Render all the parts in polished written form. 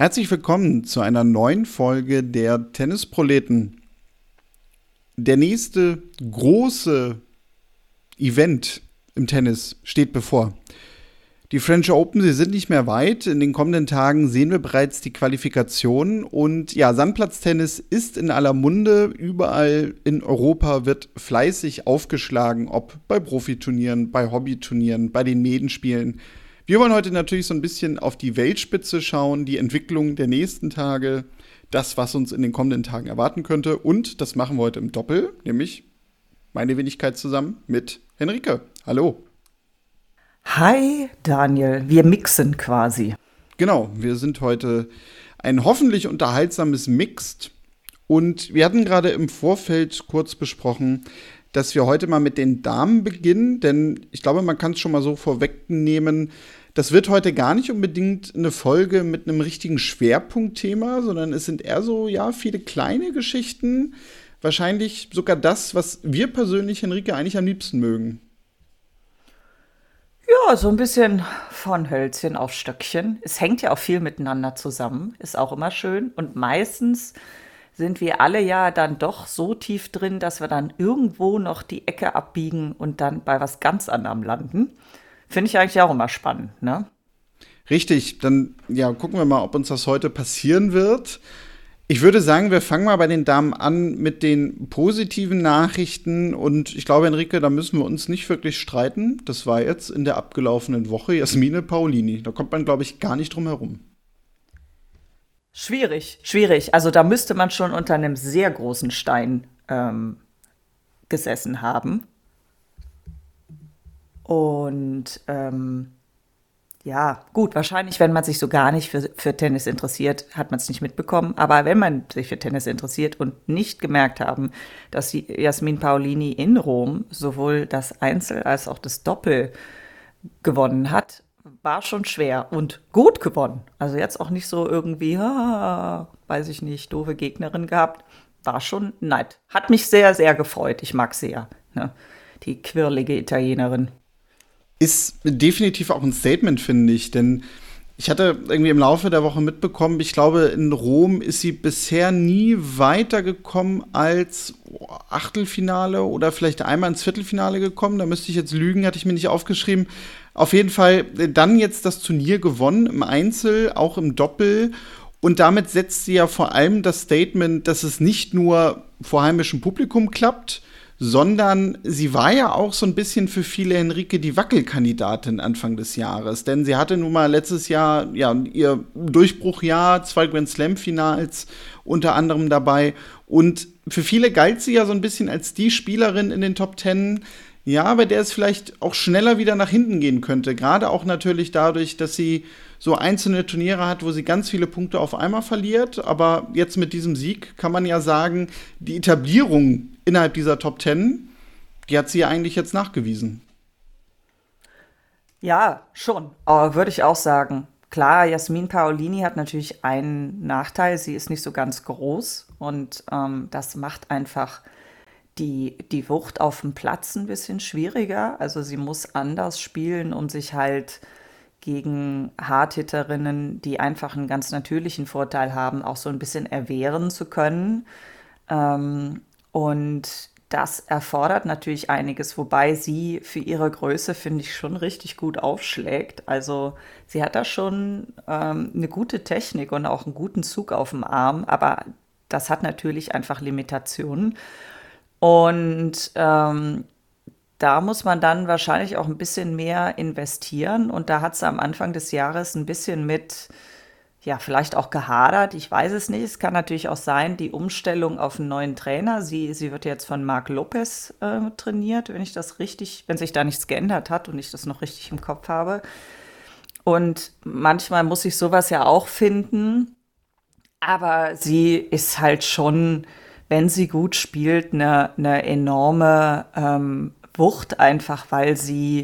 Herzlich willkommen zu einer neuen Folge der Tennisproleten. Der nächste große Event im Tennis steht bevor. Die French Open, sie sind nicht mehr weit. In den kommenden Tagen sehen wir bereits die Qualifikation. Und ja, Sandplatztennis ist in aller Munde. Überall in Europa wird fleißig aufgeschlagen, ob bei Profiturnieren, bei Hobbyturnieren, bei den Medenspielen. Wir wollen heute natürlich so ein bisschen auf die Weltspitze schauen, die Entwicklung der nächsten Tage, das, was uns in den kommenden Tagen erwarten könnte. Und das machen wir heute im Doppel, nämlich meine Wenigkeit zusammen mit Henrike. Hallo. Hi Daniel, wir mixen quasi. Genau, wir sind heute ein hoffentlich unterhaltsames Mixed. Und wir hatten gerade im Vorfeld kurz besprochen, dass wir heute mal mit den Damen beginnen. Denn ich glaube, man kann es schon mal so vorwegnehmen, das wird heute gar nicht unbedingt eine Folge mit einem richtigen Schwerpunktthema, sondern es sind eher so, ja, viele kleine Geschichten. Wahrscheinlich sogar das, was wir persönlich, Henrike, eigentlich am liebsten mögen. Ja, so ein bisschen von Hölzchen auf Stöckchen. Es hängt ja auch viel miteinander zusammen, ist auch immer schön. Und meistens sind wir alle ja dann doch so tief drin, dass wir dann irgendwo noch die Ecke abbiegen und dann bei was ganz anderem landen. Finde ich eigentlich auch immer spannend, ne? Richtig, dann ja, gucken wir mal, ob uns das heute passieren wird. Ich würde sagen, wir fangen mal bei den Damen an mit den positiven Nachrichten. Und ich glaube, Henrike, da müssen wir uns nicht wirklich streiten. Das war jetzt in der abgelaufenen Woche Jasmine Paolini. Da kommt man, glaube ich, gar nicht drum herum. Schwierig. Also da müsste man schon unter einem sehr großen Stein gesessen haben. Und ja, gut, wahrscheinlich, wenn man sich so gar nicht für Tennis interessiert, hat man es nicht mitbekommen. Aber wenn man sich für Tennis interessiert und nicht gemerkt haben, dass die Jasmin Paolini in Rom sowohl das Einzel als auch das Doppel gewonnen hat, war schon schwer und gut gewonnen. Also jetzt auch nicht so irgendwie, weiß ich nicht, doofe Gegnerin gehabt. War schon nett. Hat mich sehr, sehr gefreut. Ich mag sie ja, ne? Die quirlige Italienerin. Ist definitiv auch ein Statement, finde ich, denn ich hatte irgendwie im Laufe der Woche mitbekommen, ich glaube, in Rom ist sie bisher nie weitergekommen als Achtelfinale oder vielleicht einmal ins Viertelfinale gekommen. Da müsste ich jetzt lügen, hatte ich mir nicht aufgeschrieben. Auf jeden Fall dann jetzt das Turnier gewonnen, im Einzel, auch im Doppel. Und damit setzt sie ja vor allem das Statement, dass es nicht nur vor heimischem Publikum klappt, sondern sie war ja auch so ein bisschen für viele, Henrike, die Wackelkandidatin Anfang des Jahres. Denn sie hatte nun mal letztes Jahr ja ihr Durchbruchjahr, 2 Grand Slam-Finals unter anderem dabei. Und für viele galt sie ja so ein bisschen als die Spielerin in den Top Ten, ja, bei der es vielleicht auch schneller wieder nach hinten gehen könnte. Gerade auch natürlich dadurch, dass sie so einzelne Turniere hat, wo sie ganz viele Punkte auf einmal verliert. Aber jetzt mit diesem Sieg kann man ja sagen, die Etablierung innerhalb dieser Top Ten, die hat sie ja eigentlich jetzt nachgewiesen. Ja, schon. Aber würde ich auch sagen. Klar, Jasmin Paolini hat natürlich einen Nachteil. Sie ist nicht so ganz groß. Und das macht einfach die Wucht auf dem Platz ein bisschen schwieriger. Also sie muss anders spielen, um sich halt gegen Hardhitterinnen, die einfach einen ganz natürlichen Vorteil haben, auch so ein bisschen erwehren zu können. Und das erfordert natürlich einiges, wobei sie für ihre Größe, finde ich, schon richtig gut aufschlägt. Also sie hat da schon eine gute Technik und auch einen guten Zug auf dem Arm, aber das hat natürlich einfach Limitationen. Und da muss man dann wahrscheinlich auch ein bisschen mehr investieren. Und da hat sie am Anfang des Jahres ein bisschen mit, ja, vielleicht auch gehadert. Ich weiß es nicht. Es kann natürlich auch sein, die Umstellung auf einen neuen Trainer. Sie wird jetzt von Marc Lopez trainiert, wenn sich da nichts geändert hat und ich das noch richtig im Kopf habe. Und manchmal muss ich sowas ja auch finden. Aber sie ist halt schon, wenn sie gut spielt, eine enorme Wucht, einfach weil sie,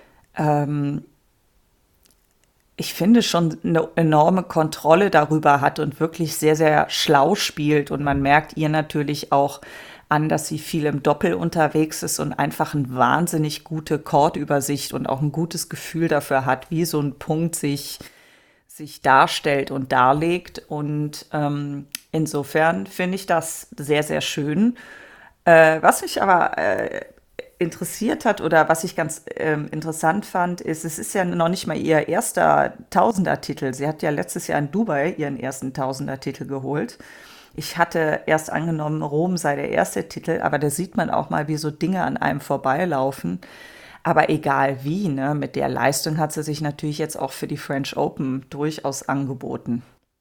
ich finde, schon eine enorme Kontrolle darüber hat und wirklich sehr, sehr schlau spielt. Und man merkt ihr natürlich auch an, dass sie viel im Doppel unterwegs ist und einfach eine wahnsinnig gute Chordübersicht und auch ein gutes Gefühl dafür hat, wie so ein Punkt sich sich darstellt und darlegt. Und insofern finde ich das sehr, sehr schön. Was mich aber interessiert hat oder was ich ganz interessant fand, ist, es ist ja noch nicht mal ihr erster Tausender-Titel. Sie hat ja letztes Jahr in Dubai ihren ersten Tausender-Titel geholt. Ich hatte erst angenommen, Rom sei der erste Titel, aber da sieht man auch mal, wie so Dinge an einem vorbeilaufen. Aber egal wie, ne, mit der Leistung hat sie sich natürlich jetzt auch für die French Open durchaus angeboten.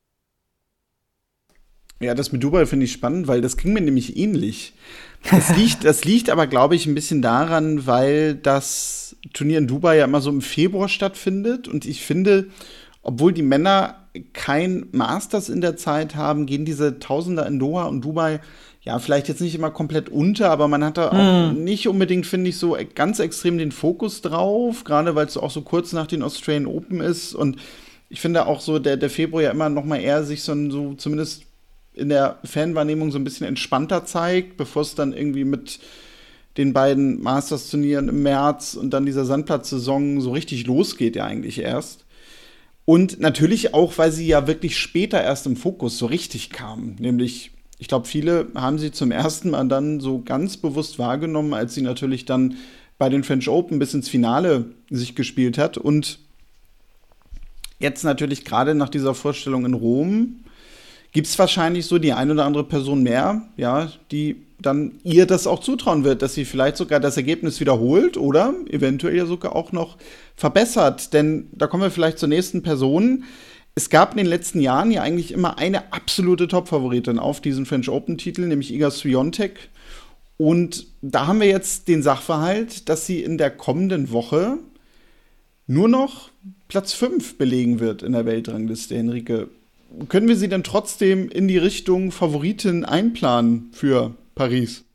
Ja, das mit Dubai finde ich spannend, weil das ging mir nämlich ähnlich. Das liegt aber, glaube ich, ein bisschen daran, weil das Turnier in Dubai ja immer so im Februar stattfindet. Und ich finde, obwohl die Männer kein Masters in der Zeit haben, gehen diese Tausender in Doha und Dubai ja vielleicht jetzt nicht immer komplett unter, aber man hat da auch nicht unbedingt, finde ich, so ganz extrem den Fokus drauf, gerade weil es auch so kurz nach den Australian Open ist. Und ich finde auch so, der Februar ja immer noch mal eher sich so zumindest in der Fanwahrnehmung so ein bisschen entspannter zeigt, bevor es dann irgendwie mit den beiden Masters-Turnieren im März und dann dieser Sandplatzsaison so richtig losgeht ja eigentlich erst. Und natürlich auch, weil sie ja wirklich später erst im Fokus so richtig kam. Nämlich, ich glaube, viele haben sie zum ersten Mal dann so ganz bewusst wahrgenommen, als sie natürlich dann bei den French Open bis ins Finale sich gespielt hat. Und jetzt natürlich gerade nach dieser Vorstellung in Rom gibt es wahrscheinlich so die ein oder andere Person mehr, ja, die dann ihr das auch zutrauen wird, dass sie vielleicht sogar das Ergebnis wiederholt oder eventuell ja sogar auch noch verbessert. Denn da kommen wir vielleicht zur nächsten Person. Es gab in den letzten Jahren ja eigentlich immer eine absolute Top-Favoritin auf diesen French Open-Titel, nämlich Iga Swiatek. Und da haben wir jetzt den Sachverhalt, dass sie in der kommenden Woche nur noch Platz 5 belegen wird in der Weltrangliste, Henrike. Können wir sie denn trotzdem in die Richtung Favoritin einplanen für Paris?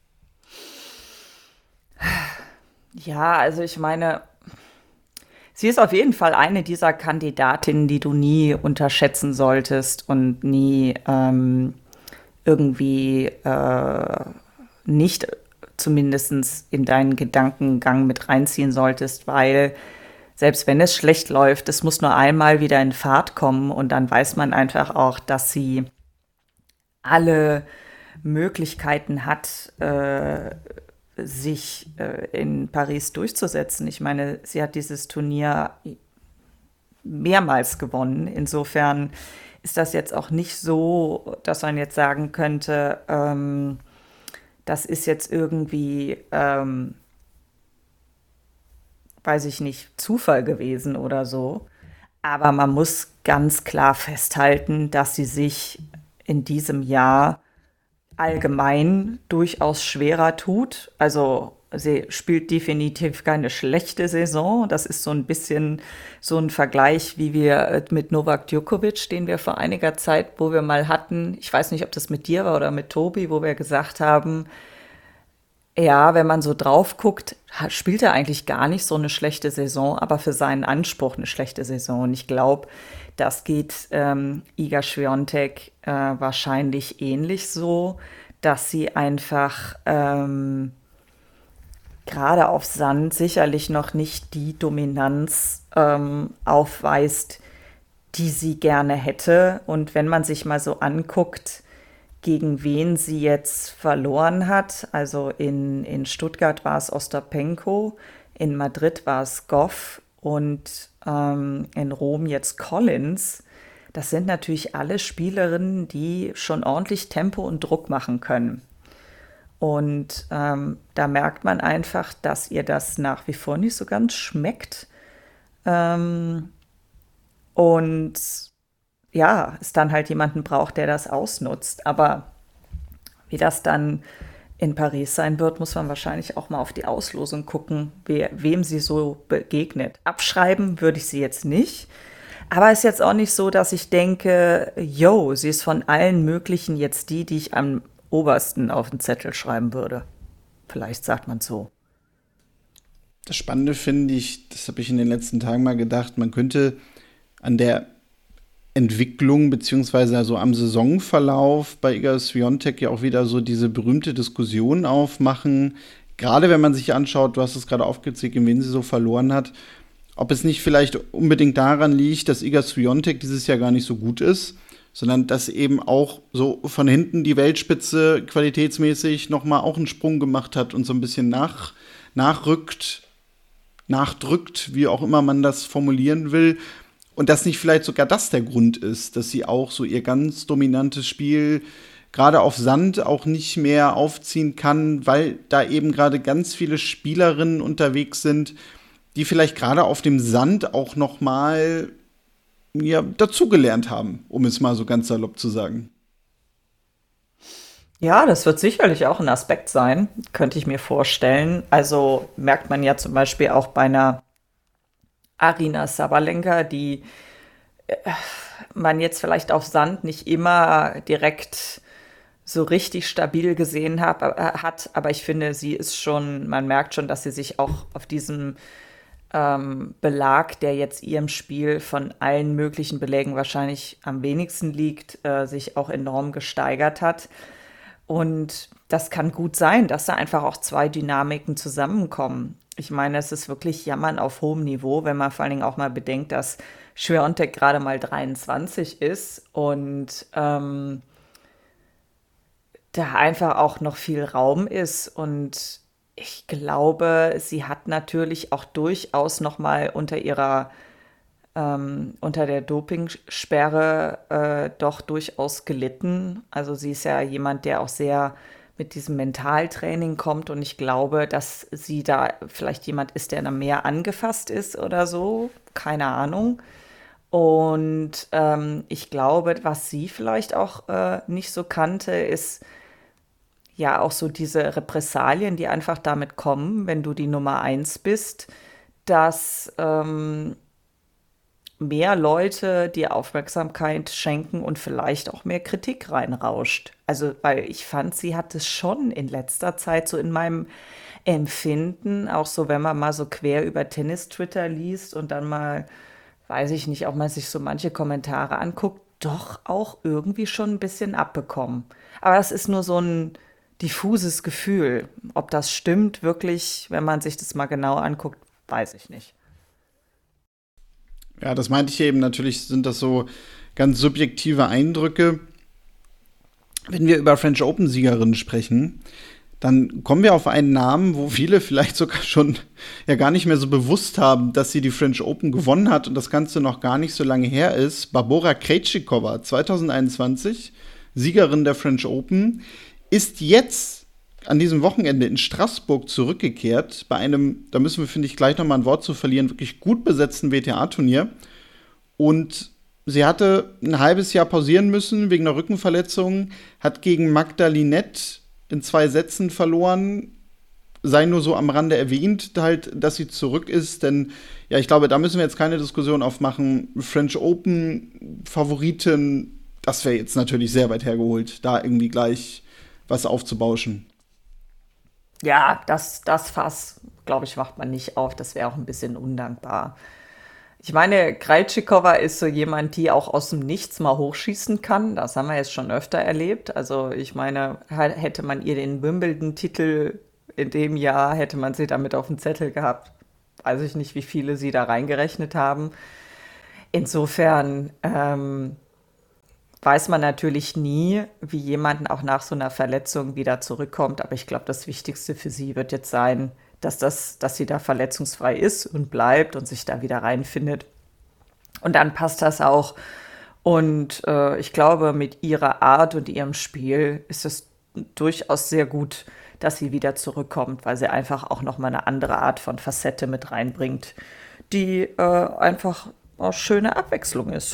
Ja, also ich meine, sie ist auf jeden Fall eine dieser Kandidatinnen, die du nie unterschätzen solltest und nie irgendwie nicht zumindest in deinen Gedankengang mit reinziehen solltest, weil selbst wenn es schlecht läuft, es muss nur einmal wieder in Fahrt kommen und dann weiß man einfach auch, dass sie alle Möglichkeiten hat, sich in Paris durchzusetzen. Ich meine, sie hat dieses Turnier mehrmals gewonnen. Insofern ist das jetzt auch nicht so, dass man jetzt sagen könnte, das ist jetzt irgendwie weiß ich nicht, Zufall gewesen oder so. Aber man muss ganz klar festhalten, dass sie sich in diesem Jahr allgemein durchaus schwerer tut. Also sie spielt definitiv keine schlechte Saison. Das ist so ein bisschen so ein Vergleich, wie wir mit Novak Djokovic, den wir vor einiger Zeit, wo wir mal hatten, ich weiß nicht, ob das mit dir war oder mit Tobi, wo wir gesagt haben, ja, wenn man so drauf guckt, spielt er eigentlich gar nicht so eine schlechte Saison, aber für seinen Anspruch eine schlechte Saison. Und ich glaube, das geht Iga Swiatek wahrscheinlich ähnlich so, dass sie einfach gerade auf Sand sicherlich noch nicht die Dominanz aufweist, die sie gerne hätte. Und wenn man sich mal so anguckt, gegen wen sie jetzt verloren hat. Also in Stuttgart war es Ostapenko, in Madrid war es Goff und in Rom jetzt Collins. Das sind natürlich alle Spielerinnen, die schon ordentlich Tempo und Druck machen können. Und da merkt man einfach, dass ihr das nach wie vor nicht so ganz schmeckt. Und ja, es dann halt jemanden braucht, der das ausnutzt. Aber wie das dann in Paris sein wird, muss man wahrscheinlich auch mal auf die Auslosung gucken, wem sie so begegnet. Abschreiben würde ich sie jetzt nicht. Aber es ist jetzt auch nicht so, dass ich denke, yo, sie ist von allen möglichen jetzt die ich am obersten auf den Zettel schreiben würde. Vielleicht sagt man so. Das Spannende finde ich, das habe ich in den letzten Tagen mal gedacht, man könnte an der Entwicklung beziehungsweise also am Saisonverlauf bei Iga Swiatek ja auch wieder so diese berühmte Diskussion aufmachen. Gerade wenn man sich anschaut, du hast es gerade aufgezählt, in wen sie so verloren hat, ob es nicht vielleicht unbedingt daran liegt, dass Iga Swiatek dieses Jahr gar nicht so gut ist, sondern dass eben auch so von hinten die Weltspitze qualitätsmäßig nochmal auch einen Sprung gemacht hat und so ein bisschen nachdrückt, wie auch immer man das formulieren will. Und dass nicht vielleicht sogar das der Grund ist, dass sie auch so ihr ganz dominantes Spiel gerade auf Sand auch nicht mehr aufziehen kann, weil da eben gerade ganz viele Spielerinnen unterwegs sind, die vielleicht gerade auf dem Sand auch noch mal dazugelernt haben, um es mal so ganz salopp zu sagen. Ja, das wird sicherlich auch ein Aspekt sein, könnte ich mir vorstellen. Also merkt man ja zum Beispiel auch bei einer Arina Sabalenka, die man jetzt vielleicht auf Sand nicht immer direkt so richtig stabil gesehen hat, aber ich finde, sie ist schon, man merkt schon, dass sie sich auch auf diesem Belag, der jetzt ihrem Spiel von allen möglichen Belägen wahrscheinlich am wenigsten liegt, sich auch enorm gesteigert hat. Und das kann gut sein, dass da einfach auch zwei Dynamiken zusammenkommen. Ich meine, es ist wirklich Jammern auf hohem Niveau, wenn man vor allen Dingen auch mal bedenkt, dass Swiatek gerade mal 23 ist und da einfach auch noch viel Raum ist. Und ich glaube, sie hat natürlich auch durchaus noch mal unter der Dopingsperre doch durchaus gelitten. Also sie ist ja jemand, der auch sehr mit diesem Mentaltraining kommt und ich glaube, dass sie da vielleicht jemand ist, der da mehr angefasst ist oder so. Keine Ahnung. Und ich glaube, was sie vielleicht auch nicht so kannte, ist ja auch so diese Repressalien, die einfach damit kommen, wenn du die Nummer eins bist, dass mehr Leute dir Aufmerksamkeit schenken und vielleicht auch mehr Kritik reinrauscht. Also, weil ich fand, sie hat es schon in letzter Zeit so in meinem Empfinden, auch so, wenn man mal so quer über Tennis-Twitter liest und dann mal, weiß ich nicht, auch mal sich so manche Kommentare anguckt, doch auch irgendwie schon ein bisschen abbekommen. Aber das ist nur so ein diffuses Gefühl. Ob das stimmt wirklich, wenn man sich das mal genau anguckt, weiß ich nicht. Ja, das meinte ich eben. Natürlich sind das so ganz subjektive Eindrücke. Wenn wir über French Open-Siegerinnen sprechen, dann kommen wir auf einen Namen, wo viele vielleicht sogar schon ja gar nicht mehr so bewusst haben, dass sie die French Open gewonnen hat und das Ganze noch gar nicht so lange her ist. Barbora Krejcikova, 2021, Siegerin der French Open, ist jetzt an diesem Wochenende in Straßburg zurückgekehrt bei einem, da müssen wir, finde ich, gleich noch mal ein Wort zu verlieren, wirklich gut besetzten WTA-Turnier. Und sie hatte ein halbes Jahr pausieren müssen wegen einer Rückenverletzung, hat gegen Magda Linette in 2 Sätzen verloren, sei nur so am Rande erwähnt, halt, dass sie zurück ist, denn ja, ich glaube, da müssen wir jetzt keine Diskussion aufmachen. French Open Favoritin, das wäre jetzt natürlich sehr weit hergeholt, da irgendwie gleich was aufzubauschen. Ja, das Fass, glaube ich, macht man nicht auf. Das wäre auch ein bisschen undankbar. Ich meine, Krejcikova ist so jemand, die auch aus dem Nichts mal hochschießen kann. Das haben wir jetzt schon öfter erlebt. Also ich meine, hätte man ihr den Wimbledon-Titel in dem Jahr, hätte man sie damit auf dem Zettel gehabt. Weiß ich nicht, wie viele sie da reingerechnet haben. Insofern weiß man natürlich nie, wie jemand auch nach so einer Verletzung wieder zurückkommt. Aber ich glaube, das Wichtigste für sie wird jetzt sein, dass sie da verletzungsfrei ist und bleibt und sich da wieder reinfindet. Und dann passt das auch. Und ich glaube, mit ihrer Art und ihrem Spiel ist es durchaus sehr gut, dass sie wieder zurückkommt, weil sie einfach auch nochmal eine andere Art von Facette mit reinbringt, die einfach auch schöne Abwechslung ist.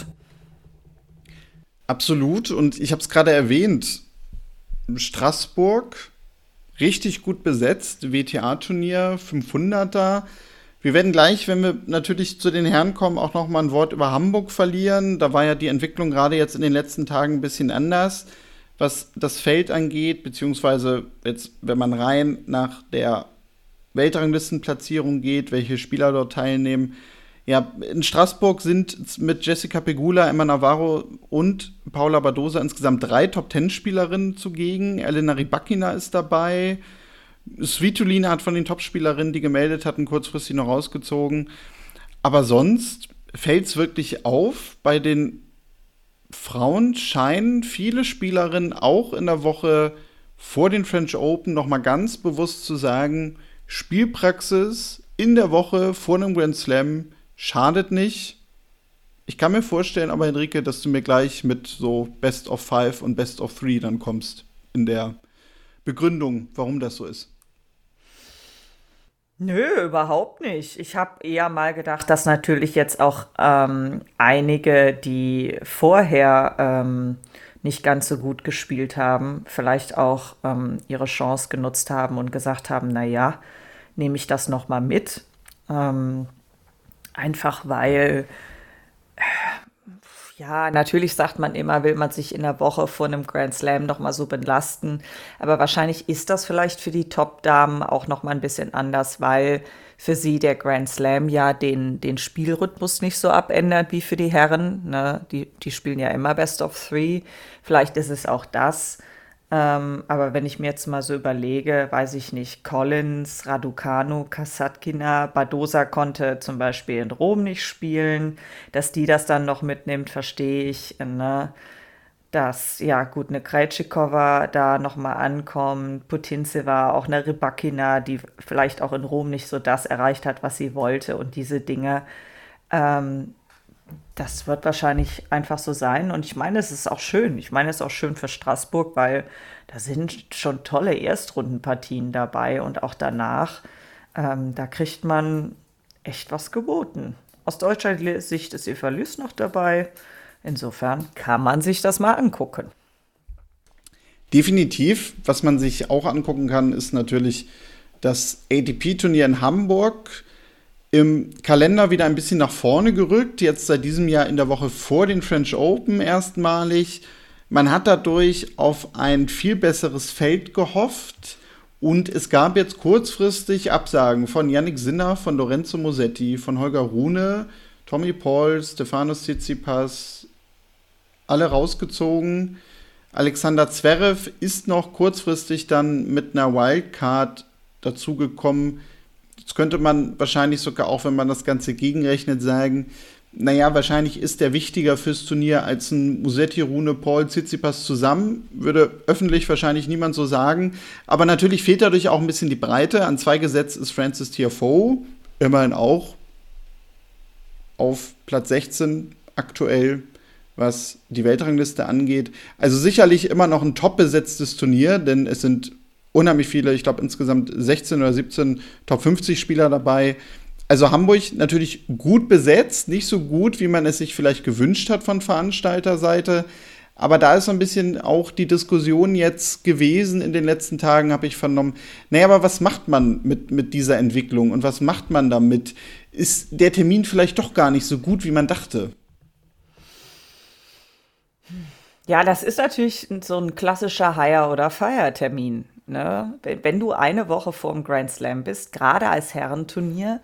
Absolut. Und ich habe es gerade erwähnt, Straßburg, richtig gut besetzt, WTA-Turnier, 500er. Wir werden gleich, wenn wir natürlich zu den Herren kommen, auch noch mal ein Wort über Hamburg verlieren. Da war ja die Entwicklung gerade jetzt in den letzten Tagen ein bisschen anders, was das Feld angeht, beziehungsweise jetzt, wenn man rein nach der Weltranglistenplatzierung geht, welche Spieler dort teilnehmen. Ja, in Straßburg sind mit Jessica Pegula, Emma Navarro und Paula Badosa insgesamt 3 Top-10-Spielerinnen zugegen. Elena Rybakina ist dabei. Svitolina hat von den Top-Spielerinnen, die gemeldet hatten, kurzfristig noch rausgezogen. Aber sonst fällt es wirklich auf, bei den Frauen scheinen viele Spielerinnen auch in der Woche vor den French Open nochmal ganz bewusst zu sagen, Spielpraxis in der Woche vor einem Grand Slam schadet nicht. Ich kann mir vorstellen, aber Henrike, dass du mir gleich mit so Best of Five und Best of Three dann kommst in der Begründung, warum das so ist. Nö, überhaupt nicht. Ich habe eher mal gedacht, dass natürlich jetzt auch einige, die vorher nicht ganz so gut gespielt haben, vielleicht auch ihre Chance genutzt haben und gesagt haben, na ja, nehme ich das noch mal mit. Ähm, Einfach weil ja, natürlich sagt man immer, will man sich in der Woche vor einem Grand Slam noch mal so belasten. Aber wahrscheinlich ist das vielleicht für die Top-Damen auch noch mal ein bisschen anders, weil für sie der Grand Slam ja den Spielrhythmus nicht so abändert wie für die Herren. Ne? Die spielen ja immer Best of Three. Vielleicht ist es auch das. Aber wenn ich mir jetzt mal so überlege, weiß ich nicht, Collins, Raducanu, Kasatkina, Badosa konnte zum Beispiel in Rom nicht spielen, dass die das dann noch mitnimmt, verstehe ich, ne? Dass, ja gut, eine Krejcikova da nochmal ankommt, Putintseva, auch eine Rybakina, die vielleicht auch in Rom nicht so das erreicht hat, was sie wollte und diese Dinge. Ähm, Das wird wahrscheinlich einfach so sein. Und ich meine, es ist auch schön. Ich meine, es ist auch schön für Straßburg, weil da sind schon tolle Erstrundenpartien dabei. Und auch danach, da kriegt man echt was geboten. Aus deutscher Sicht ist Eva Lys noch dabei. Insofern kann man sich das mal angucken. Definitiv. Was man sich auch angucken kann, ist natürlich das ATP-Turnier in Hamburg. Im Kalender wieder ein bisschen nach vorne gerückt, jetzt seit diesem Jahr in der Woche vor den French Open erstmalig. Man hat dadurch auf ein viel besseres Feld gehofft und es gab jetzt kurzfristig Absagen von Yannick Sinner, von Lorenzo Musetti, von Holger Rune, Tommy Paul, Stefanos Tsitsipas, alle rausgezogen. Alexander Zverev ist noch kurzfristig dann mit einer Wildcard dazugekommen. Jetzt könnte man wahrscheinlich sogar auch, wenn man das Ganze gegenrechnet, sagen, naja, wahrscheinlich ist der wichtiger fürs Turnier als ein Musetti, Rune, Paul, Tsitsipas zusammen. Würde öffentlich wahrscheinlich niemand so sagen. Aber natürlich fehlt dadurch auch ein bisschen die Breite. An 2 gesetzt ist Francis Tiafoe, immerhin auch auf Platz 16 aktuell, was die Weltrangliste angeht. Also sicherlich immer noch ein top besetztes Turnier, denn es sind unheimlich viele, ich glaube insgesamt 16 oder 17 Top 50 Spieler dabei. Also Hamburg natürlich gut besetzt, nicht so gut, wie man es sich vielleicht gewünscht hat von Veranstalterseite. Aber da ist so ein bisschen auch die Diskussion jetzt gewesen in den letzten Tagen, habe ich vernommen. Naja, aber was macht man mit dieser Entwicklung und was macht man damit? Ist der Termin vielleicht doch gar nicht so gut, wie man dachte? Ja, das ist natürlich so ein klassischer Hire- oder Fire-Termin. Ne? Wenn du eine Woche vor dem Grand Slam bist, gerade als Herrenturnier,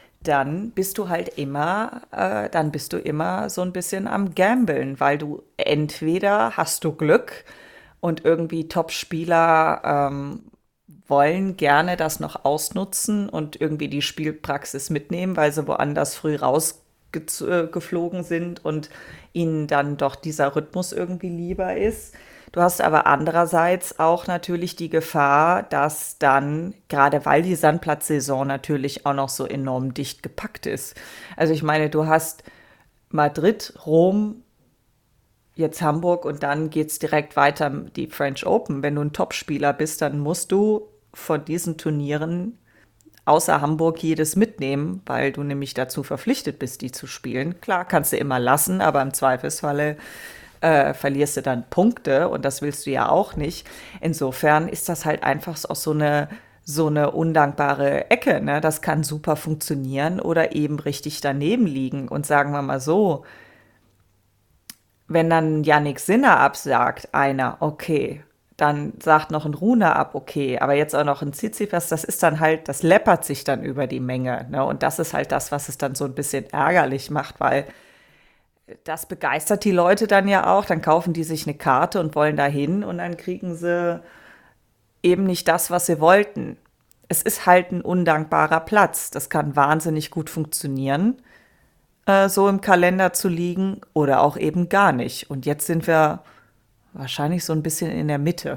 dann bist du immer so ein bisschen am Gambeln, weil du entweder hast du Glück und irgendwie Top-Spieler wollen gerne das noch ausnutzen und irgendwie die Spielpraxis mitnehmen, weil sie woanders früh rausgeflogen sind und ihnen dann doch dieser Rhythmus irgendwie lieber ist. Du hast aber andererseits auch natürlich die Gefahr, dass dann, gerade weil die Sandplatzsaison natürlich auch noch so enorm dicht gepackt ist. Also ich meine, du hast Madrid, Rom, jetzt Hamburg und dann geht's direkt weiter die French Open. Wenn du ein Topspieler bist, dann musst du von diesen Turnieren außer Hamburg jedes mitnehmen, weil du nämlich dazu verpflichtet bist, die zu spielen. Klar, kannst du immer lassen, aber im Zweifelsfalle verlierst du dann Punkte und das willst du ja auch nicht. Insofern ist das halt einfach auch so eine undankbare Ecke. Ne? Das kann super funktionieren oder eben richtig daneben liegen. Und sagen wir mal so, wenn dann Yannick Sinner absagt, einer, okay, dann sagt noch ein Rune ab, okay, aber jetzt auch noch ein Tsitsipas, das ist dann halt, das läppert sich dann über die Menge. Ne? Und das ist halt das, was es dann so ein bisschen ärgerlich macht, weil das begeistert die Leute dann ja auch. Dann kaufen die sich eine Karte und wollen da hin und dann kriegen sie eben nicht das, was sie wollten. Es ist halt ein undankbarer Platz. Das kann wahnsinnig gut funktionieren. so im Kalender zu liegen oder auch eben gar nicht. Und jetzt sind wir wahrscheinlich so ein bisschen in der Mitte.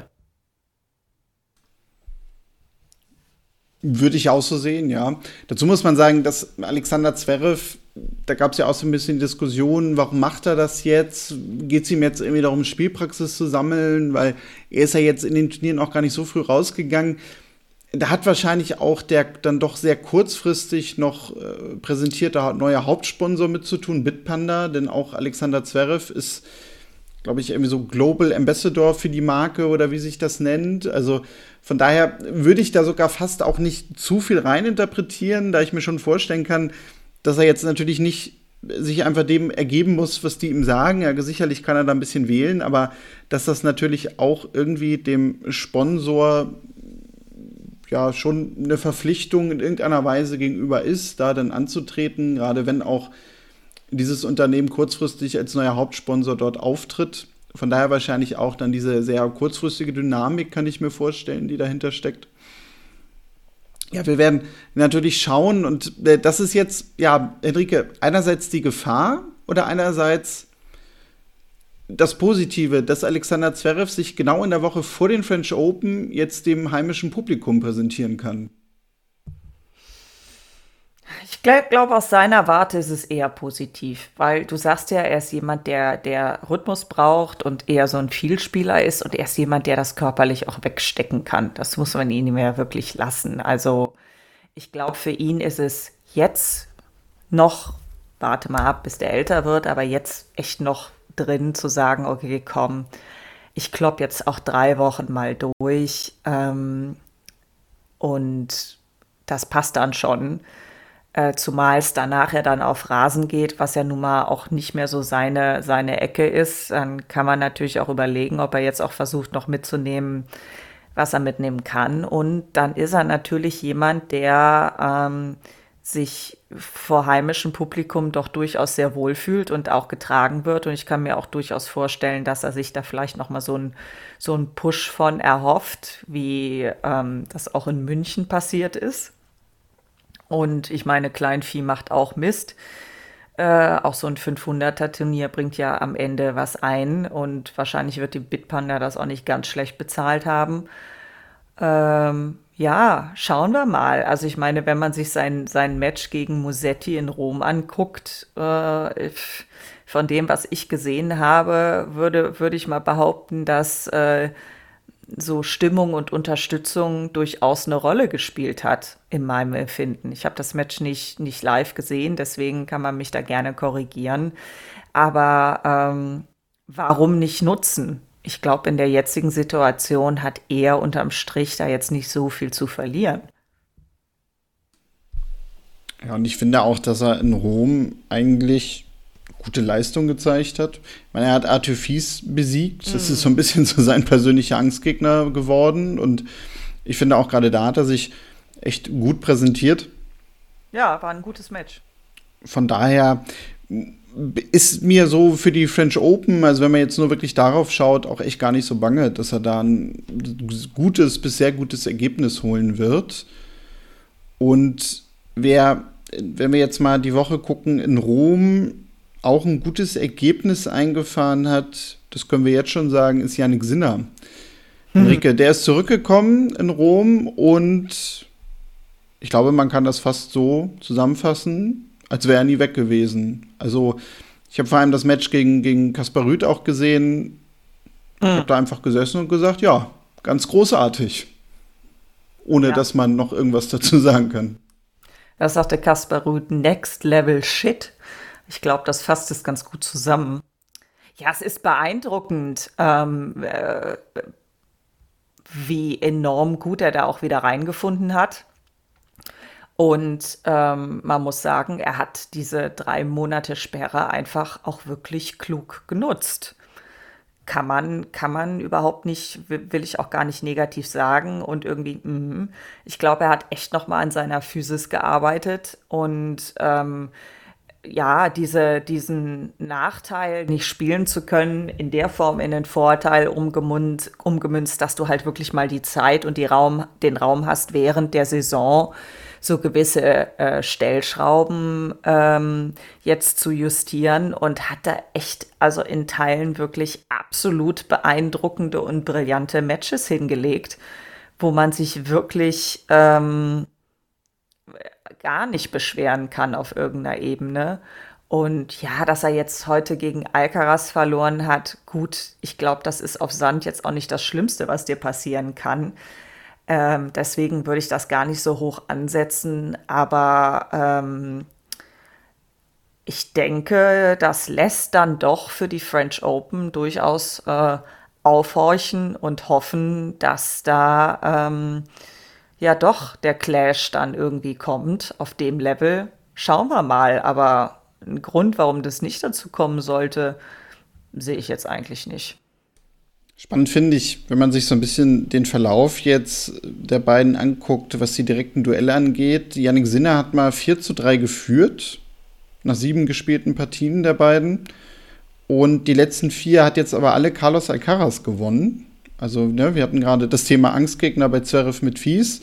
Würde ich auch so sehen, ja. Dazu muss man sagen, dass Alexander Zverev, da gab es ja auch so ein bisschen Diskussionen, warum macht er das jetzt? Geht es ihm jetzt irgendwie darum, Spielpraxis zu sammeln? Weil er ist ja jetzt in den Turnieren auch gar nicht so früh rausgegangen. Da hat wahrscheinlich auch der dann doch sehr kurzfristig noch präsentierte neue Hauptsponsor mit zu tun, Bitpanda, denn auch Alexander Zverev ist, glaube ich, irgendwie so Global Ambassador für die Marke oder wie sich das nennt. Also von daher würde ich da sogar fast auch nicht zu viel reininterpretieren, da ich mir schon vorstellen kann, dass er jetzt natürlich nicht sich einfach dem ergeben muss, was die ihm sagen. Ja, sicherlich kann er da ein bisschen wählen, aber dass das natürlich auch irgendwie dem Sponsor ja schon eine Verpflichtung in irgendeiner Weise gegenüber ist, da dann anzutreten, gerade wenn auch dieses Unternehmen kurzfristig als neuer Hauptsponsor dort auftritt. Von daher wahrscheinlich auch dann diese sehr kurzfristige Dynamik, kann ich mir vorstellen, die dahinter steckt. Ja, wir werden natürlich schauen und das ist jetzt, ja, Henrike, einerseits die Gefahr oder einerseits das Positive, dass Alexander Zverev sich genau in der Woche vor den French Open jetzt dem heimischen Publikum präsentieren kann. Ich glaube, aus seiner Warte ist es eher positiv, weil du sagst ja, er ist jemand, der Rhythmus braucht und eher so ein Vielspieler ist und er ist jemand, der das körperlich auch wegstecken kann. Das muss man ihm ja wirklich lassen. Also ich glaube, für ihn ist es jetzt noch, warte mal ab, bis der älter wird, aber jetzt echt noch drin zu sagen, okay, komm, ich klopp jetzt auch 3 Wochen mal durch und das passt dann schon. Zumal es danach ja dann auf Rasen geht, was ja nun mal auch nicht mehr so seine Ecke ist. Dann kann man natürlich auch überlegen, ob er jetzt auch versucht, noch mitzunehmen, was er mitnehmen kann. Und dann ist er natürlich jemand, der sich vor heimischem Publikum doch durchaus sehr wohl fühlt und auch getragen wird. Und ich kann mir auch durchaus vorstellen, dass er sich da vielleicht noch mal so einen Push von erhofft, wie das auch in München passiert ist. Und ich meine, Kleinvieh macht auch Mist. Auch so ein 500er-Turnier bringt ja am Ende was ein. Und wahrscheinlich wird die Bitpanda das auch nicht ganz schlecht bezahlt haben. Ja, schauen wir mal. Also ich meine, wenn man sich sein Match gegen Musetti in Rom anguckt, von dem, was ich gesehen habe, würde ich mal behaupten, dass so Stimmung und Unterstützung durchaus eine Rolle gespielt hat in meinem Empfinden. Ich habe das Match nicht live gesehen, deswegen kann man mich da gerne korrigieren. Aber warum nicht nutzen? Ich glaube, in der jetzigen Situation hat er unterm Strich da jetzt nicht so viel zu verlieren. Ja, und ich finde auch, dass er in Rom eigentlich gute Leistung gezeigt hat. Ich meine, er hat Arthur Fils besiegt. Das ist so ein bisschen so sein persönlicher Angstgegner geworden. Und ich finde auch gerade da hat er sich echt gut präsentiert. Ja, war ein gutes Match. Von daher ist mir so für die French Open, also wenn man jetzt nur wirklich darauf schaut, auch echt gar nicht so bange, dass er da ein gutes bis sehr gutes Ergebnis holen wird. Und wenn wir jetzt mal die Woche gucken, in Rom auch ein gutes Ergebnis eingefahren hat, das können wir jetzt schon sagen, ist Jannik Sinner. Henrike, der ist zurückgekommen in Rom und ich glaube, man kann das fast so zusammenfassen, als wäre er nie weg gewesen. Also ich habe vor allem das Match gegen Kaspar Rüth auch gesehen. Ich habe da einfach gesessen und gesagt, ja, ganz großartig. Ohne Ja. dass man noch irgendwas dazu sagen kann. Da sagte Kaspar Rüth, Next Level Shit. Ich glaube, das fasst es ganz gut zusammen. Ja, es ist beeindruckend, wie enorm gut er da auch wieder reingefunden hat. Und man muss sagen, er hat diese 3 Monate Sperre einfach auch wirklich klug genutzt. Kann man überhaupt nicht, will ich auch gar nicht negativ sagen. Und irgendwie, ich glaube, er hat echt noch mal an seiner Physis gearbeitet und ja, diesen Nachteil, nicht spielen zu können, in der Form in den Vorteil umgemünzt, dass du halt wirklich mal die Zeit und den Raum hast, während der Saison so gewisse Stellschrauben jetzt zu justieren und hat da echt, also in Teilen wirklich absolut beeindruckende und brillante Matches hingelegt, wo man sich wirklich gar nicht beschweren kann auf irgendeiner Ebene. Und ja, dass er jetzt heute gegen Alcaraz verloren hat, gut, ich glaube, das ist auf Sand jetzt auch nicht das Schlimmste, was dir passieren kann. Deswegen würde ich das gar nicht so hoch ansetzen. Aber ich denke, das lässt dann doch für die French Open durchaus aufhorchen und hoffen, dass da ja doch der Clash dann irgendwie kommt auf dem Level. Schauen wir mal, aber einen Grund, warum das nicht dazu kommen sollte, sehe ich jetzt eigentlich nicht. Spannend finde ich, wenn man sich so ein bisschen den Verlauf jetzt der beiden anguckt, was die direkten Duelle angeht. Jannik Sinner hat mal 4:3 geführt, nach 7 gespielten Partien der beiden. Und die letzten 4 hat jetzt aber alle Carlos Alcaraz gewonnen. Also, ne, wir hatten gerade das Thema Angstgegner bei Zverev mit Fies.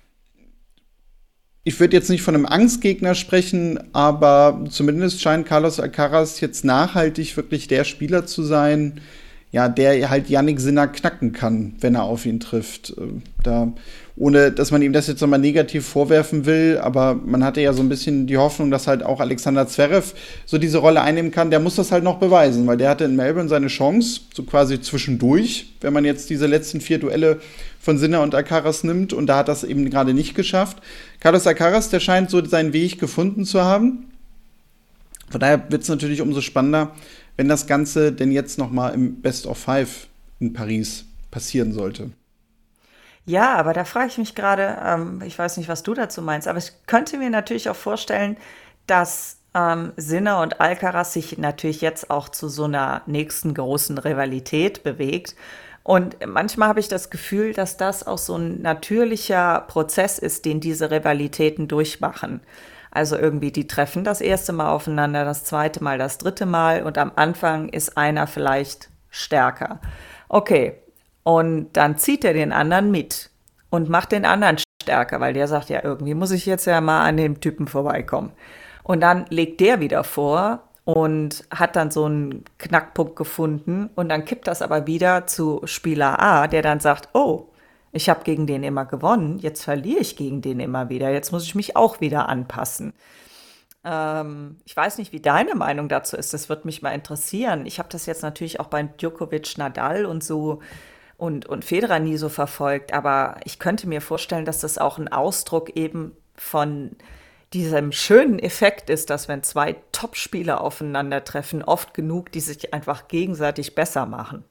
Ich würde jetzt nicht von einem Angstgegner sprechen, aber zumindest scheint Carlos Alcaraz jetzt nachhaltig wirklich der Spieler zu sein, ja, der halt Jannik Sinner knacken kann, wenn er auf ihn trifft. Ohne, dass man ihm das jetzt nochmal negativ vorwerfen will, aber man hatte ja so ein bisschen die Hoffnung, dass halt auch Alexander Zverev so diese Rolle einnehmen kann. Der muss das halt noch beweisen, weil der hatte in Melbourne seine Chance, so quasi zwischendurch, wenn man jetzt diese letzten 4 Duelle von Sinner und Alcaraz nimmt, und da hat das eben gerade nicht geschafft. Carlos Alcaraz, der scheint so seinen Weg gefunden zu haben. Von daher wird es natürlich umso spannender, wenn das Ganze denn jetzt nochmal im Best of Five in Paris passieren sollte. Ja, aber da frage ich mich gerade, ich weiß nicht, was du dazu meinst, aber ich könnte mir natürlich auch vorstellen, dass Sinner und Alcaraz sich natürlich jetzt auch zu so einer nächsten großen Rivalität bewegt. Und manchmal habe ich das Gefühl, dass das auch so ein natürlicher Prozess ist, den diese Rivalitäten durchmachen. Also irgendwie, die treffen das erste Mal aufeinander, das zweite Mal, das dritte Mal, und am Anfang ist einer vielleicht stärker. Okay, und dann zieht er den anderen mit und macht den anderen stärker, weil der sagt, ja, irgendwie muss ich jetzt ja mal an dem Typen vorbeikommen. Und dann legt der wieder vor und hat dann so einen Knackpunkt gefunden, und dann kippt das aber wieder zu Spieler A, der dann sagt, oh, ich habe gegen den immer gewonnen, jetzt verliere ich gegen den immer wieder, jetzt muss ich mich auch wieder anpassen. Ich weiß nicht, wie deine Meinung dazu ist, das würde mich mal interessieren. Ich habe das jetzt natürlich auch bei Djokovic, Nadal und so und Federer nie so verfolgt, aber ich könnte mir vorstellen, dass das auch ein Ausdruck eben von diesem schönen Effekt ist, dass wenn 2 Top-Spieler aufeinandertreffen, oft genug, die sich einfach gegenseitig besser machen.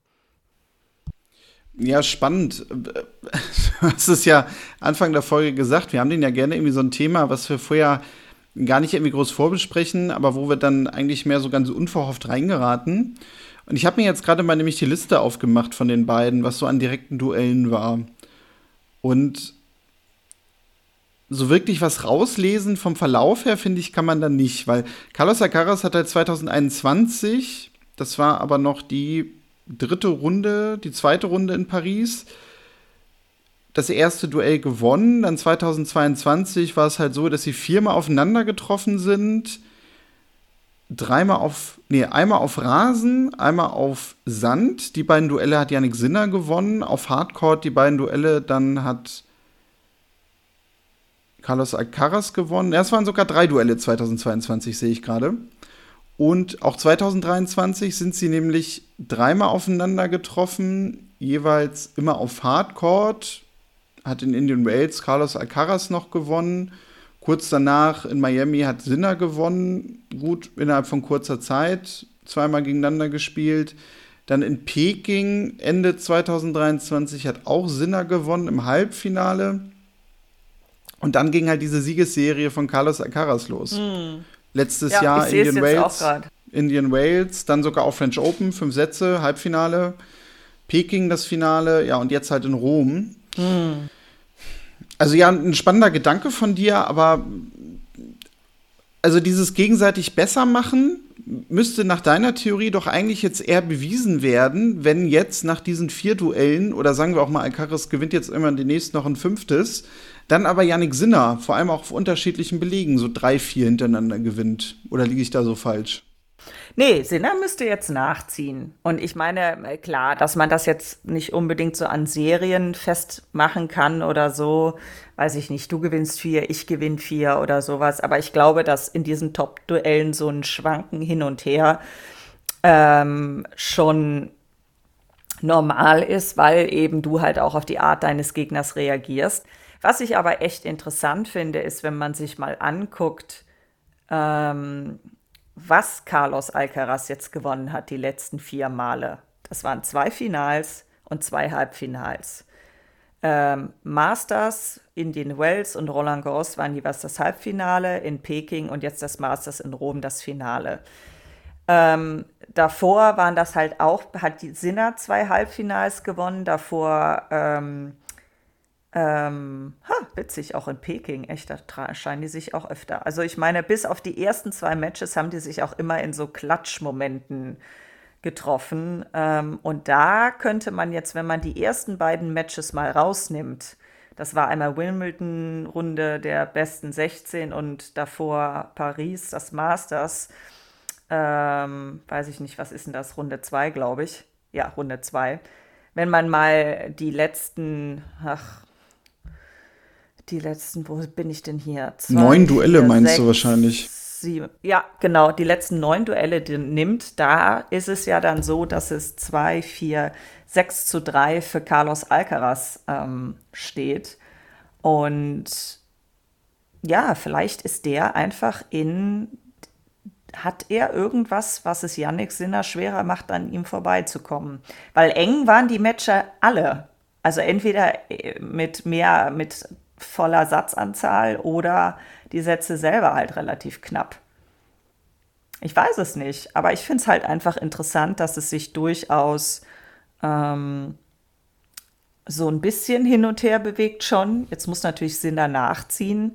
Ja, spannend. Du hast es ja Anfang der Folge gesagt, wir haben den ja gerne irgendwie so ein Thema, was wir vorher gar nicht irgendwie groß vorbesprechen, aber wo wir dann eigentlich mehr so ganz unverhofft reingeraten. Und ich habe mir jetzt gerade mal nämlich die Liste aufgemacht von den beiden, was so an direkten Duellen war. Und so wirklich was rauslesen vom Verlauf her, finde ich, kann man dann nicht, weil Carlos Alcaraz hat halt 2021, das war aber noch die zweite Runde in Paris, das erste Duell gewonnen. Dann 2022 war es halt so, dass sie 4-mal aufeinander getroffen sind. Einmal auf Rasen, einmal auf Sand. Die beiden Duelle hat Jannik Sinner gewonnen. Auf Hardcourt die beiden Duelle, dann hat Carlos Alcaraz gewonnen. Ja, es waren sogar 3 Duelle 2022, sehe ich gerade. Und auch 2023 sind sie nämlich 3-mal aufeinander getroffen, jeweils immer auf Hardcourt. Hat in Indian Wells Carlos Alcaraz noch gewonnen. Kurz danach in Miami hat Sinner gewonnen. Gut, innerhalb von kurzer Zeit. 2-mal gegeneinander gespielt. Dann in Peking Ende 2023 hat auch Sinner gewonnen im Halbfinale. Und dann ging halt diese Siegesserie von Carlos Alcaraz los. Letztes Jahr Indian Wales, dann sogar auch French Open, 5 Sätze, Halbfinale, Peking das Finale, ja, und jetzt halt in Rom. Also ja, ein spannender Gedanke von dir, aber Also dieses gegenseitig besser machen müsste nach deiner Theorie doch eigentlich jetzt eher bewiesen werden, wenn jetzt nach diesen 4 Duellen, oder sagen wir auch mal, Alcaraz gewinnt jetzt immer demnächst noch ein 5., dann aber Jannik Sinner, vor allem auch auf unterschiedlichen Belegen, so 3, 4 hintereinander gewinnt. Oder liege ich da so falsch? Nee, Sinner müsste jetzt nachziehen. Und ich meine, klar, dass man das jetzt nicht unbedingt so an Serien festmachen kann oder so, weiß ich nicht, du gewinnst 4, ich gewinne 4 oder sowas. Aber ich glaube, dass in diesen Top-Duellen so ein Schwanken hin und her schon normal ist, weil eben du halt auch auf die Art deines Gegners reagierst. Was ich aber echt interessant finde, ist, wenn man sich mal anguckt, was Carlos Alcaraz jetzt gewonnen hat, die letzten 4 Male. Das waren 2 Finals und 2 Halbfinals. Masters, Indian Wells und Roland Garros waren jeweils das Halbfinale, in Peking und jetzt das Masters in Rom das Finale. Davor waren das halt auch, hat die Sinner 2 Halbfinals gewonnen, davor, witzig, auch in Peking, echt, da scheinen die sich auch öfter. Also ich meine, bis auf die ersten 2 Matches haben die sich auch immer in so Klatschmomenten getroffen. Und da könnte man jetzt, wenn man die ersten beiden Matches mal rausnimmt, das war einmal Wimbledon-Runde der besten 16 und davor Paris, das Masters, weiß ich nicht, was ist denn das, Runde 2, glaube ich. Ja, Runde 2. Wenn man mal die letzten, wo bin ich denn hier? 9 Duelle meinst du wahrscheinlich. 7, ja, genau, die letzten 9 Duelle nimmt, da ist es ja dann so, dass es 2, 4, 6:3 für Carlos Alcaraz steht. Und ja, vielleicht ist der einfach hat er irgendwas, was es Jannik Sinner schwerer macht, an ihm vorbeizukommen. Weil eng waren die Matches alle. Also entweder mit voller Satzanzahl oder die Sätze selber halt relativ knapp. Ich weiß es nicht, aber ich finde es halt einfach interessant, dass es sich durchaus so ein bisschen hin und her bewegt schon. Jetzt muss natürlich Sinner nachziehen.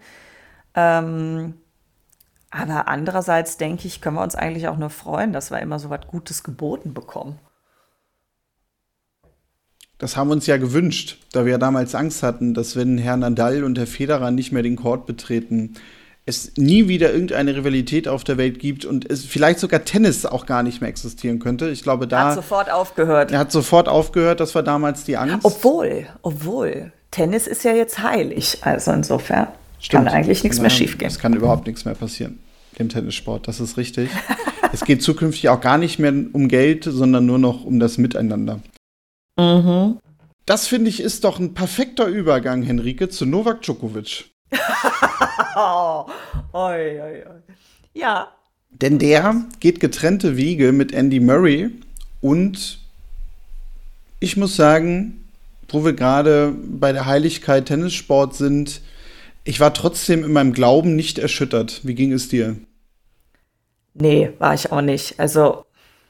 Aber andererseits denke ich, können wir uns eigentlich auch nur freuen, dass wir immer so was Gutes geboten bekommen. Das haben wir uns ja gewünscht, da wir ja damals Angst hatten, dass wenn Herr Nadal und Herr Federer nicht mehr den Court betreten, es nie wieder irgendeine Rivalität auf der Welt gibt und es vielleicht sogar Tennis auch gar nicht mehr existieren könnte. Ich glaube, Hat sofort aufgehört. Er hat sofort aufgehört, das war damals die Angst. Obwohl, Tennis ist ja jetzt heilig. Also insofern kann eigentlich nichts mehr schiefgehen. Es kann überhaupt nichts mehr passieren im Tennissport, das ist richtig. Es geht zukünftig auch gar nicht mehr um Geld, sondern nur noch um das Miteinander. Mhm. Das, finde ich, ist doch ein perfekter Übergang, Henrike, zu Novak Djokovic. Oh, oi, oi, oi. Ja. Denn der geht getrennte Wege mit Andy Murray und ich muss sagen, wo wir gerade bei der Heiligkeit Tennissport sind, ich war trotzdem in meinem Glauben nicht erschüttert. Wie ging es dir? Nee, war ich auch nicht. Also,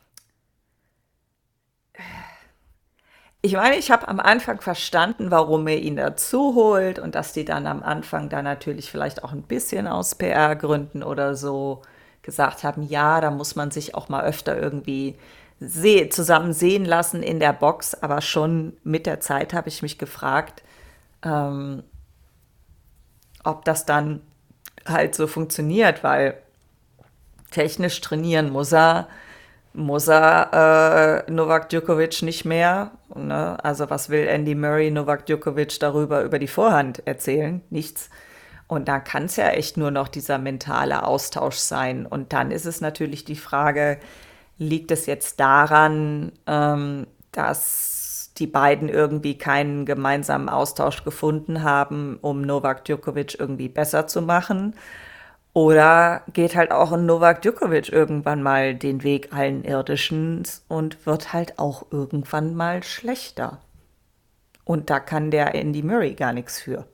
ich meine, ich habe am Anfang verstanden, warum er ihn dazu holt und dass die dann am Anfang da natürlich vielleicht auch ein bisschen aus PR-Gründen oder so gesagt haben, ja, da muss man sich auch mal öfter irgendwie zusammen sehen lassen in der Box. Aber schon mit der Zeit habe ich mich gefragt, ob das dann halt so funktioniert, weil technisch trainieren muss er Novak Djokovic nicht mehr. Ne? Also was will Andy Murray Novak Djokovic über die Vorhand erzählen? Nichts. Und da kann es ja echt nur noch dieser mentale Austausch sein. Und dann ist es natürlich die Frage, liegt es jetzt daran, dass die beiden irgendwie keinen gemeinsamen Austausch gefunden haben, um Novak Djokovic irgendwie besser zu machen? Oder geht halt auch ein Novak Djokovic irgendwann mal den Weg allen Irdischen und wird halt auch irgendwann mal schlechter? Und da kann der Andy Murray gar nichts für.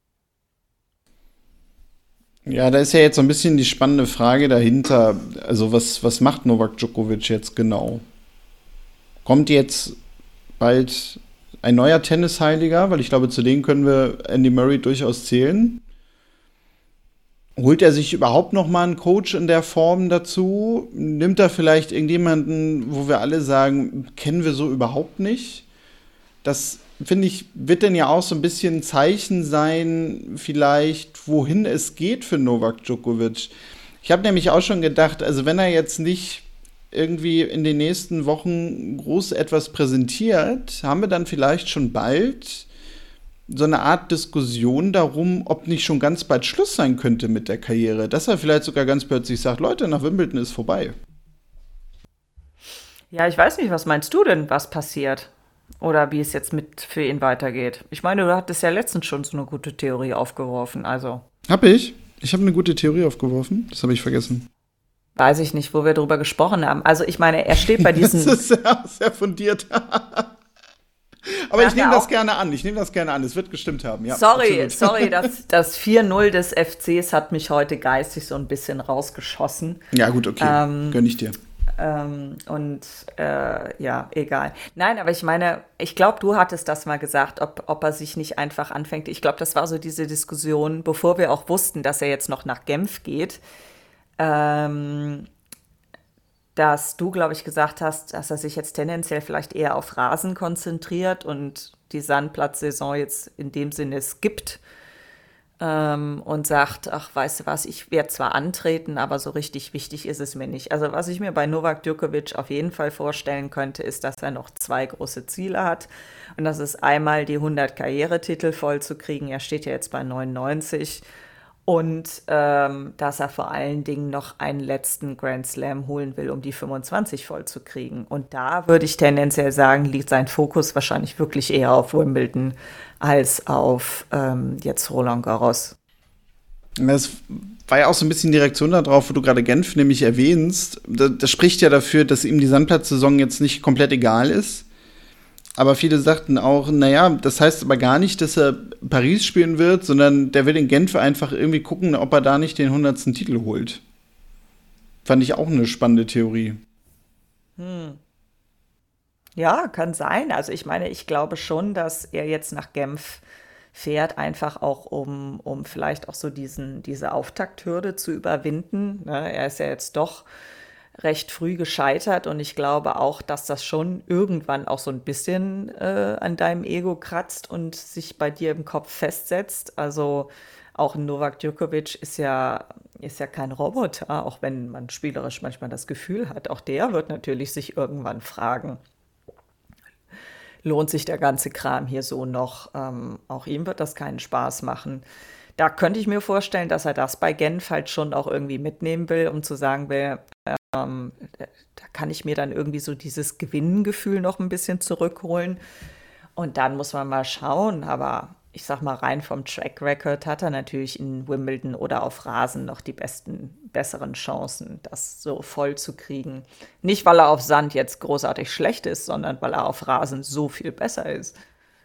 Ja, da ist ja jetzt so ein bisschen die spannende Frage dahinter. Also was macht Novak Djokovic jetzt genau? Kommt jetzt bald ein neuer Tennisheiliger? Weil ich glaube, zu denen können wir Andy Murray durchaus zählen. Holt er sich überhaupt noch mal einen Coach in der Form dazu? Nimmt er vielleicht irgendjemanden, wo wir alle sagen, kennen wir so überhaupt nicht? Das, finde ich, wird dann ja auch so ein bisschen ein Zeichen sein, vielleicht, wohin es geht für Novak Djokovic. Ich habe nämlich auch schon gedacht, also wenn er jetzt nicht irgendwie in den nächsten Wochen groß etwas präsentiert, haben wir dann vielleicht schon bald so eine Art Diskussion darum, ob nicht schon ganz bald Schluss sein könnte mit der Karriere. Dass er vielleicht sogar ganz plötzlich sagt, Leute, nach Wimbledon ist vorbei. Ja, ich weiß nicht, was meinst du denn, was passiert? Oder wie es jetzt mit für ihn weitergeht? Ich meine, du hattest ja letztens schon so eine gute Theorie aufgeworfen, also Hab ich? Ich habe eine gute Theorie aufgeworfen. Das habe ich vergessen. weiß ich nicht, wo wir drüber gesprochen haben. Also ich meine, er steht bei Das diesen. ist sehr, sehr fundiert. Aber Wir ich haben ja nehme das auch. gerne an. Ich nehme das gerne an. Es wird gestimmt haben. Ja, Sorry, absolut. sorry, das 4-0 des FCs hat mich heute geistig so ein bisschen rausgeschossen. Ja, gut, okay. Gönn ich dir. Und ja, egal. Nein, aber ich meine, ich glaube, du hattest das mal gesagt, ob er sich nicht einfach anfängt. Ich glaube, das war so diese Diskussion, bevor wir auch wussten, dass er jetzt noch nach Genf geht, ähm, dass du, glaube ich, gesagt hast, dass er sich jetzt tendenziell vielleicht eher auf Rasen konzentriert und die Sandplatzsaison jetzt in dem Sinne skippt, und sagt, ach, weißt du was, ich werde zwar antreten, aber so richtig wichtig ist es mir nicht. Also was ich mir bei Novak Djokovic auf jeden Fall vorstellen könnte, ist, dass er noch zwei große Ziele hat. Und das ist einmal die 100 Karrieretitel voll zu kriegen. Er steht ja jetzt bei 99. Und dass er vor allen Dingen noch einen letzten Grand Slam holen will, um die 25 voll zu kriegen. Und da würde ich tendenziell sagen, liegt sein Fokus wahrscheinlich wirklich eher auf Wimbledon als auf jetzt Roland Garros. Das war ja auch so ein bisschen die Reaktion darauf, wo du gerade Genf nämlich erwähnst. Das spricht ja dafür, dass ihm die Sandplatzsaison jetzt nicht komplett egal ist. Aber viele sagten auch, naja, das heißt aber gar nicht, dass er Paris spielen wird, sondern der will in Genf einfach irgendwie gucken, ob er da nicht den 100. Titel holt. Fand ich auch eine spannende Theorie. Ja, kann sein. Also ich meine, ich glaube schon, dass er jetzt nach Genf fährt, einfach auch um vielleicht auch so diese Auftakthürde zu überwinden. Ne? Er ist ja jetzt doch recht früh gescheitert und ich glaube auch, dass das schon irgendwann auch so ein bisschen an deinem Ego kratzt und sich bei dir im Kopf festsetzt. Also auch ein Novak Djokovic ist ja kein Roboter, auch wenn man spielerisch manchmal das Gefühl hat. Auch der wird natürlich sich irgendwann fragen, lohnt sich der ganze Kram hier so noch? Auch ihm wird das keinen Spaß machen. Da könnte ich mir vorstellen, dass er das bei Genf halt schon auch irgendwie mitnehmen will, um zu sagen will, da kann ich mir dann irgendwie so dieses Gewinnengefühl noch ein bisschen zurückholen. Und dann muss man mal schauen. Aber ich sag mal, rein vom Track Record hat er natürlich in Wimbledon oder auf Rasen noch die besseren Chancen, das so voll zu kriegen. Nicht, weil er auf Sand jetzt großartig schlecht ist, sondern weil er auf Rasen so viel besser ist.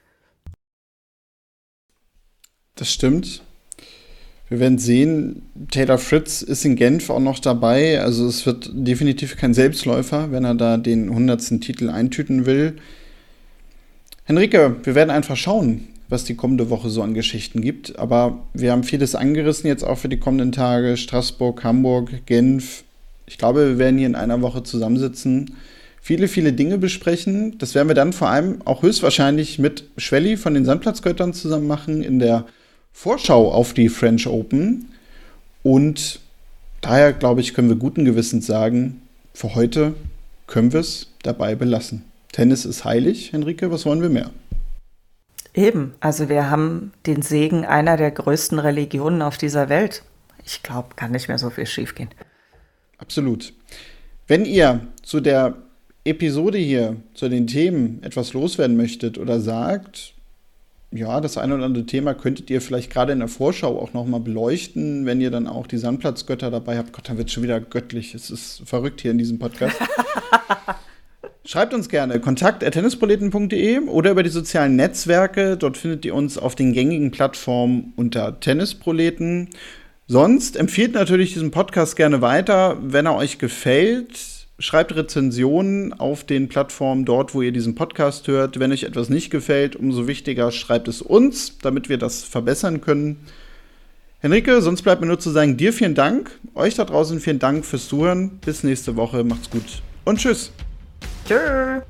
Das stimmt. Wir werden sehen, Taylor Fritz ist in Genf auch noch dabei. Also es wird definitiv kein Selbstläufer, wenn er da den 100. Titel eintüten will. Henrike, wir werden einfach schauen, was die kommende Woche so an Geschichten gibt. Aber wir haben vieles angerissen jetzt auch für die kommenden Tage. Straßburg, Hamburg, Genf. Ich glaube, wir werden hier in einer Woche zusammensitzen, viele, viele Dinge besprechen. Das werden wir dann vor allem auch höchstwahrscheinlich mit Schwelli von den Sandplatzgöttern zusammen machen in der Vorschau auf die French Open. Und daher, glaube ich, können wir guten Gewissens sagen, für heute können wir es dabei belassen. Tennis ist heilig, Henrike, was wollen wir mehr? Eben, also wir haben den Segen einer der größten Religionen auf dieser Welt. Ich glaube, kann nicht mehr so viel schiefgehen. Absolut. Wenn ihr zu der Episode hier, zu den Themen etwas loswerden möchtet oder sagt, ja, das eine oder andere Thema könntet ihr vielleicht gerade in der Vorschau auch nochmal beleuchten, wenn ihr dann auch die Sandplatzgötter dabei habt. Gott, dann wird es schon wieder göttlich. Es ist verrückt hier in diesem Podcast. Schreibt uns gerne kontakt@tennisproleten.de oder über die sozialen Netzwerke. Dort findet ihr uns auf den gängigen Plattformen unter Tennisproleten. Sonst empfiehlt natürlich diesen Podcast gerne weiter, wenn er euch gefällt. Schreibt Rezensionen auf den Plattformen dort, wo ihr diesen Podcast hört. Wenn euch etwas nicht gefällt, umso wichtiger, schreibt es uns, damit wir das verbessern können. Henrike, sonst bleibt mir nur zu sagen, dir vielen Dank. Euch da draußen vielen Dank fürs Zuhören. Bis nächste Woche. Macht's gut und tschüss. Tschö.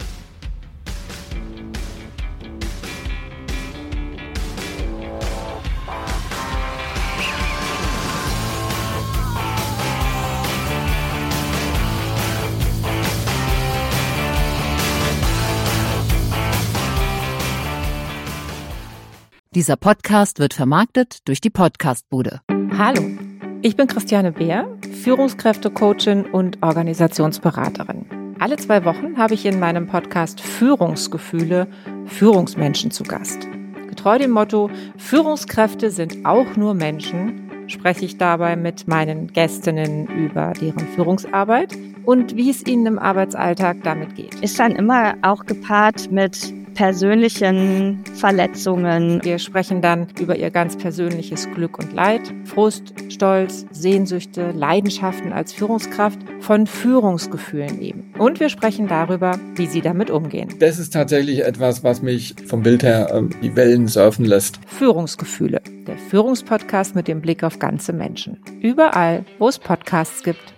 Dieser Podcast wird vermarktet durch die Podcastbude. Hallo, ich bin Christiane Beer, Führungskräftecoachin und Organisationsberaterin. Alle 2 Wochen habe ich in meinem Podcast Führungsgefühle Führungsmenschen zu Gast. Getreu dem Motto, Führungskräfte sind auch nur Menschen, spreche ich dabei mit meinen Gästinnen über deren Führungsarbeit und wie es ihnen im Arbeitsalltag damit geht. Ist dann immer auch gepaart mit persönlichen Verletzungen. Wir sprechen dann über ihr ganz persönliches Glück und Leid, Frust, Stolz, Sehnsüchte, Leidenschaften als Führungskraft, von Führungsgefühlen eben. Und wir sprechen darüber, wie sie damit umgehen. Das ist tatsächlich etwas, was mich vom Bild her die Wellen surfen lässt. Führungsgefühle, der Führungspodcast mit dem Blick auf ganze Menschen. Überall, wo es Podcasts gibt.